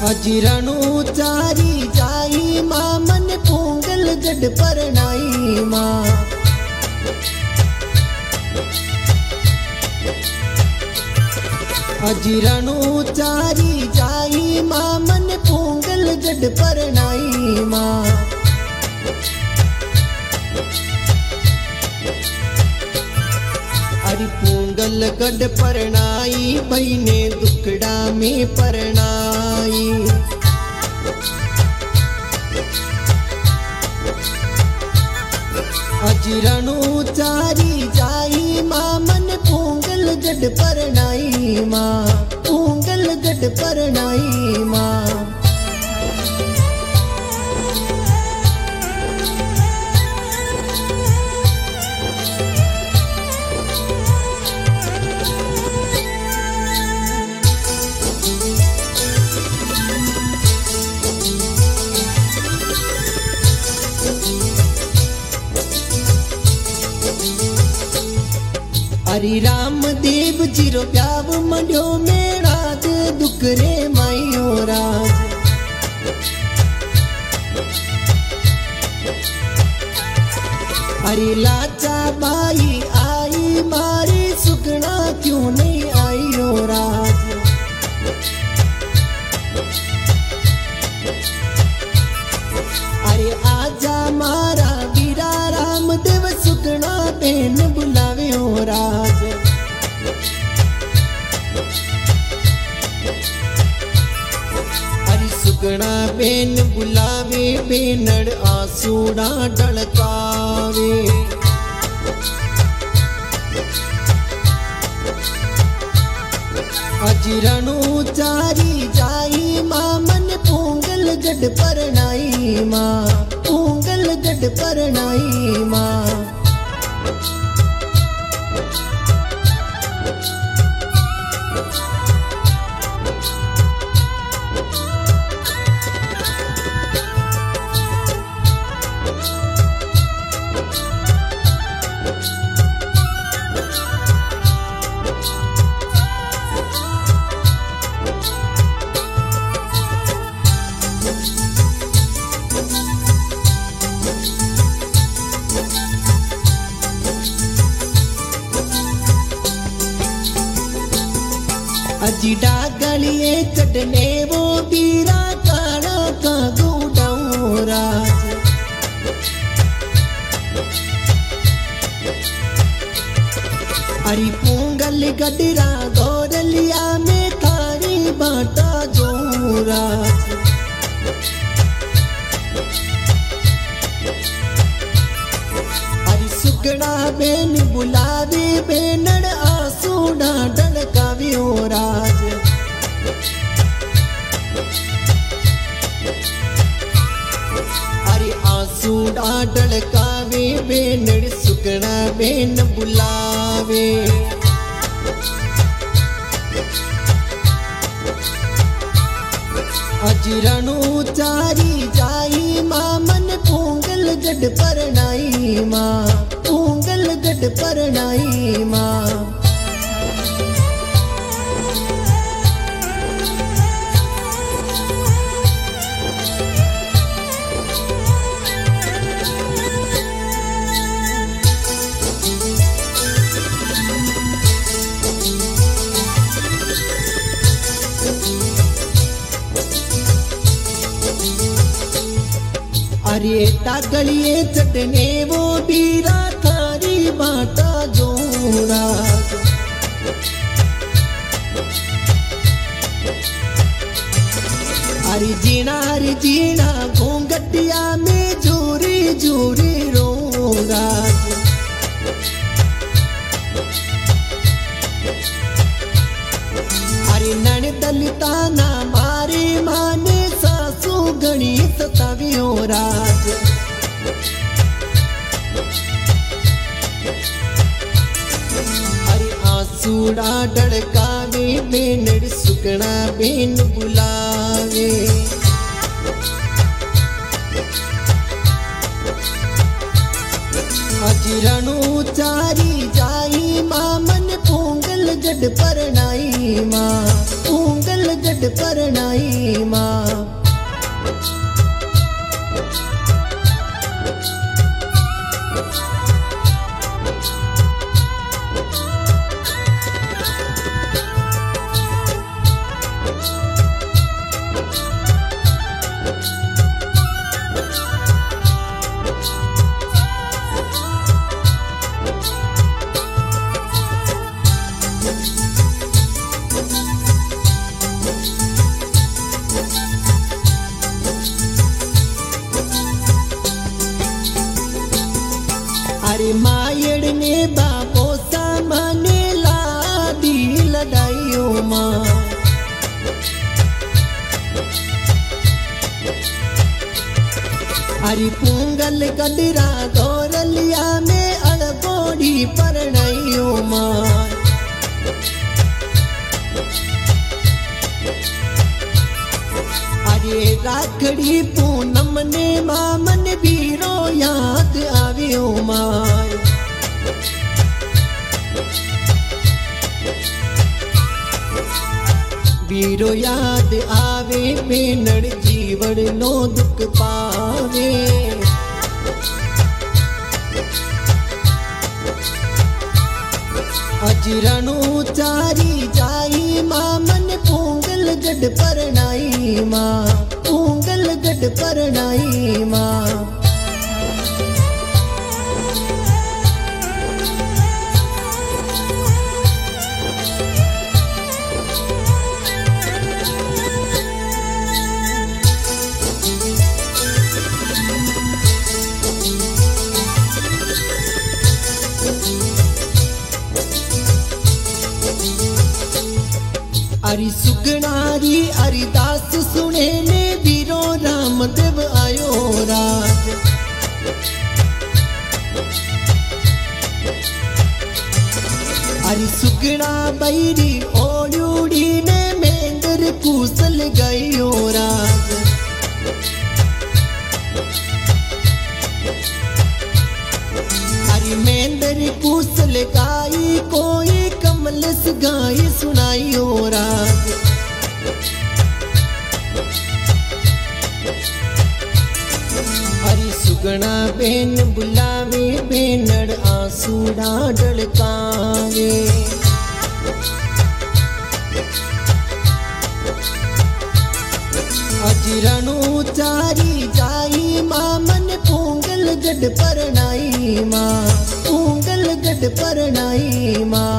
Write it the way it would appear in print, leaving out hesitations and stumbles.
अजिरणु चारी जाई माँ मन पोंगल गढ़ परनाई माँ। अजिरणु चारी जाई माँ मन पोंगल गढ़ परनाई माँ। अरे पोंगल गढ़ परनाई बहने दुखड़ा में परनाई। अजिरणु चारी जाई माँ मन पोंगल गढ़ परनाई माँ। पोंगल गढ़ परनाई माँ। हरि राम देव जीरो प्याव मंडियो में राज दुखरे माइयो राज। हरि लाचा बाई आई मारी सुगना क्यों नहीं आई हो राज। अरे आजा मारा वीरा राम देव सुगना बेन बुलावे हो राज। अरे सुगना बेन बुलावे बेनड़ आसूड़ा ढलकावे। अजिरणु चारी जाई माँ मन पोंगल गढ़ परनाई माँ। पोंगल गढ़ परनाई माँ। अजी डागलिए चढ़ने वो बीरा काड़ा का गुडाऊं राज। अरे पोंगल गडरा गौरलिया में थारी बाटा जो राज। अरे सुगड़ा बेन बुलावे बेनड़ आसूड़ा ढलकावे हो राज। अरे आसूड़ा ढलकावे बेनड़ सुगड़ा बेन बुलावे। अजिरणु चारी जाई माँ मन पोंगल गढ़ परनाई माँ। पोंगल गढ़ परनाई माँ। अरे टागलिए चढ़ने वो बीरा थारी बाटा जो राज। अरे जीना रे जीना घूंघटिया में जोरी जोरी रो राज। अरे नन दलिता ना मारे माने सासू गणी सतावी हो राज। अरे आसूड़ा ढलकावे बेनड़ सुगना बेन बुलावे। अजिरणु चारी जाई माँ मन पोंगल गढ़ परनाई माँ, पूंगल गढ़ परनाई माँ। अरे मायड़ ने बाबो सामने लादी लड़ाइयो माँ। अरे पूंगल गडरा गौरलिया में अड़बोड़ी परनाइयो माँ। अरे राखड़ी पूनम ने मामन बीरो याद आवियो माँ। बीरो याद आवे बेनड़ जीवड़ नो दुख पावे। अजरणु चारी जाई मामन पूंगल गढ़ परनाई माँ, पूंगल गढ़ परनाई माँ। अरि सुगनारी हरिदास सुने ने बीरो रामदेव आयो राज। अरि सुगना बैरी ओड़ूड़ी ने मेंदर कुसल गयो राज। अरि मेंदर कुसल गाई कोई कमलस गाई सुनाइयो राज। अरे सुगना बेन बुलावे बेनड़ आंसूड़ा ढलकावे। अजरणु चारी जाई मामन पूंगल गढ़ परनाई माँ, पूंगल गढ़ परनाई माँ।